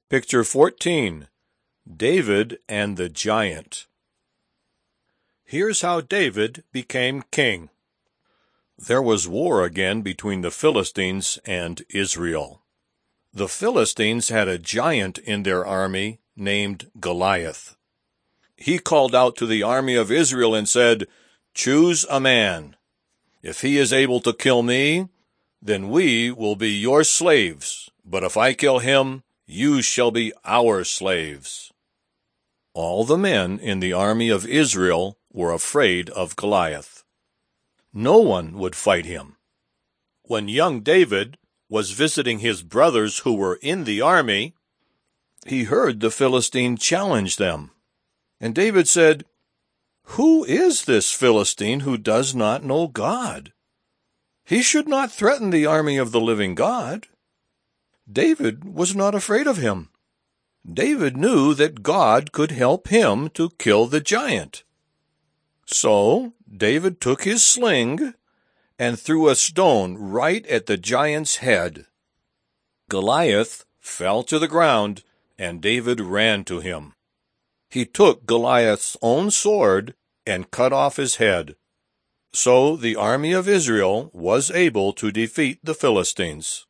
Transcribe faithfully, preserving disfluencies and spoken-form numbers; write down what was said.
Picture fourteen. David and the Giant. Here's how David became king. There was war again between the Philistines and Israel. The Philistines had a giant in their army named Goliath. He called out to the army of Israel and said, "Choose a man. If he is able to kill me, then we will be your slaves. But if I kill him, you shall be our slaves." All the men in the army of Israel were afraid of Goliath. No one would fight him. When young David was visiting his brothers who were in the army, he heard the Philistine challenge them. And David said, "Who is this Philistine who does not know God? He should not threaten the army of the living God." David was not afraid of him. David knew that God could help him to kill the giant. So David took his sling and threw a stone right at the giant's head. Goliath fell to the ground, and David ran to him. He took Goliath's own sword and cut off his head. So the army of Israel was able to defeat the Philistines.